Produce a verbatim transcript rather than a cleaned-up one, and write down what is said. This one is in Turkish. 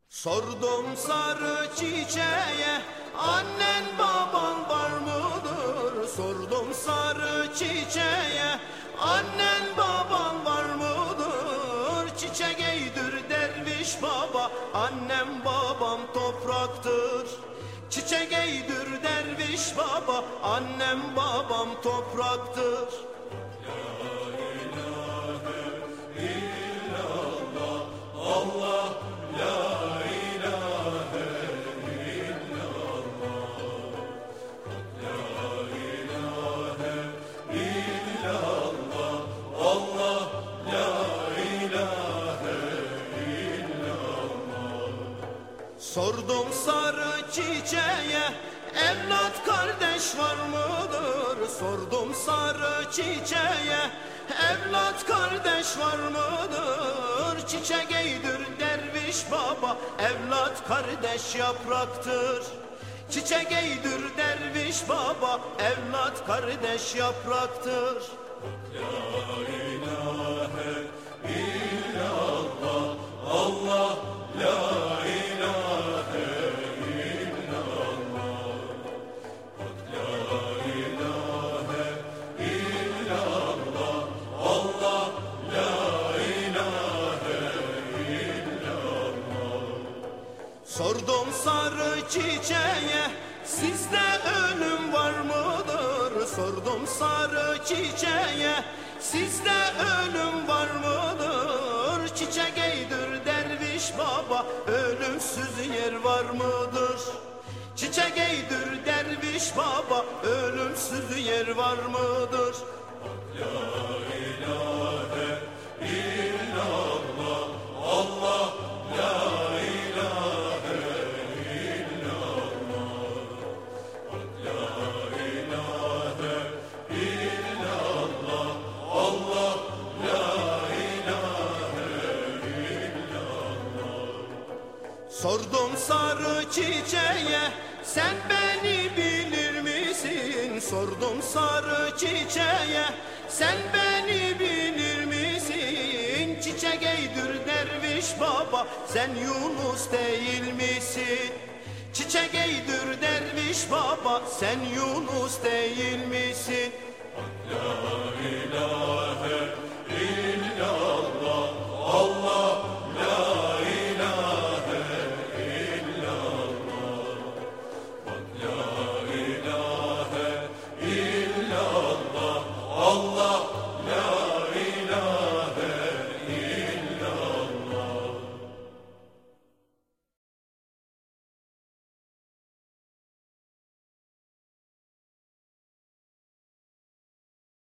Sordum sarı çiçeğe, annen baban var mıdır? Sordum sarı çiçeğe, annen baban var mıdır? Çiçek eydir derviş baba, annem babam topraktır. Çiçek eydir derviş baba, annem babam topraktır. Sordum sarı çiçeğe, evlat kardeş var mıdır? Sordum sarı çiçeğe, evlat kardeş var mıdır? Çiçek eydir derviş baba, evlat kardeş yapraktır. Çiçek eydir derviş baba, evlat kardeş yapraktır. La ilahe illallah, Allah, la Sordum sarı çiçeğe, sizde ölüm var mıdır? Sordum sarı çiçeğe, sizde ölüm var mıdır? Çiçek eydir derviş baba, ölümsüz yer var mıdır? Çiçek eydir derviş baba, ölümsüz yer var mıdır? La ilahe illallah, Allah, la Sordum sarı çiçeğe, sen beni bilir misin? Sordum sarı çiçeğe, sen beni bilir misin? Çiçek eydir derviş baba, sen Yunus değil misin? Çiçek eydir derviş baba, sen Yunus değil misin? La